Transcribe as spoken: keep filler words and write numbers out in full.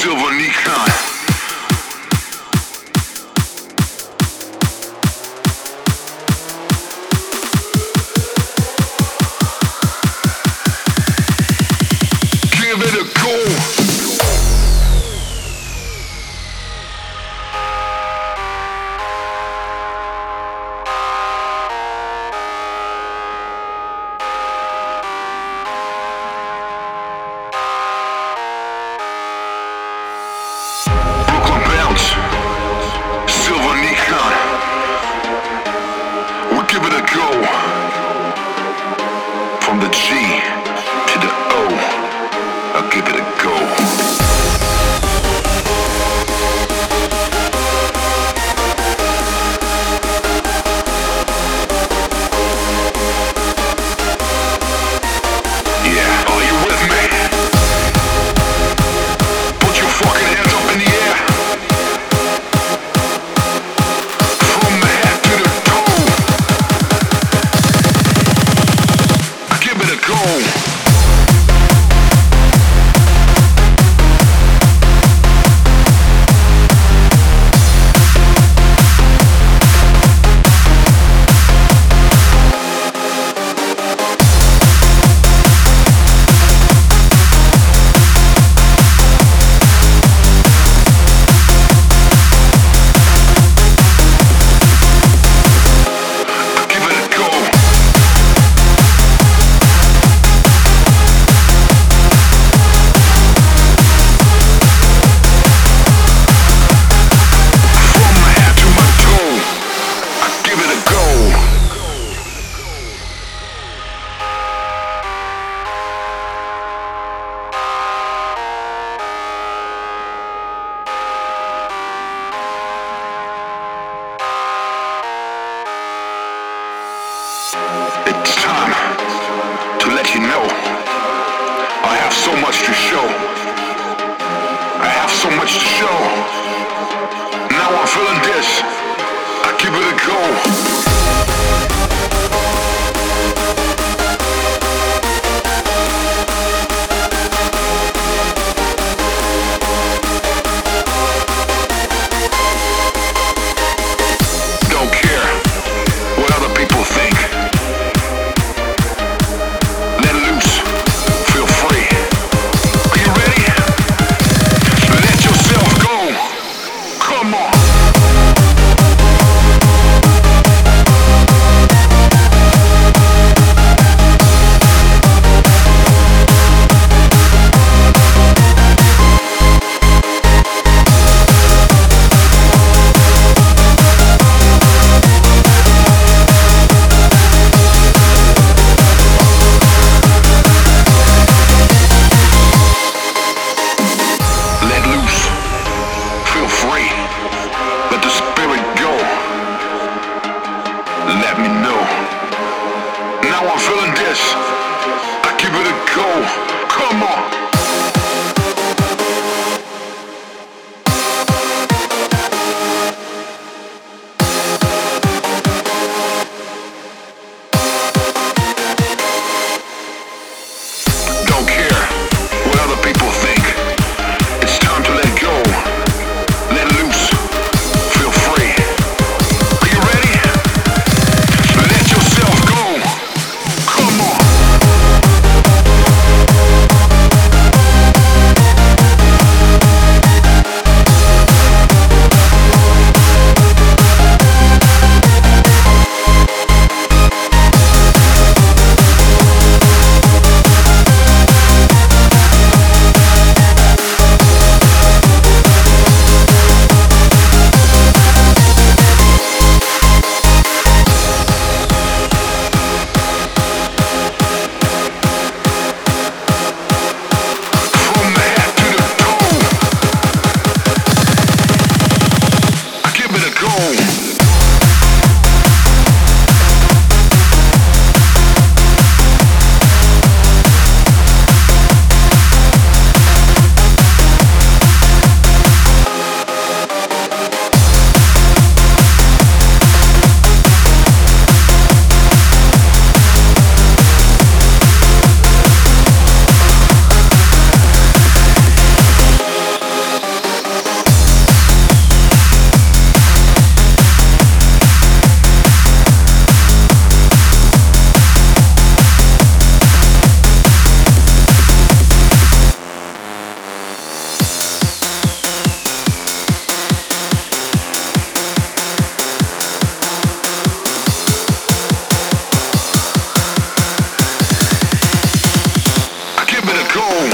Silver Nikon. Give it a go. Silver Nikon, we'll give it a go. From the G to the O, I'll give it a go. Yeah, are you with me? Put your fucking hands up in the air. It's time to let you know I have so much to show. I have so much to show. Now I'm feeling this. I give it a go. Let me know. Now I'm feeling this. I give it a go. Come on. Don't care what other people think. It's time to let go. Let loose. go.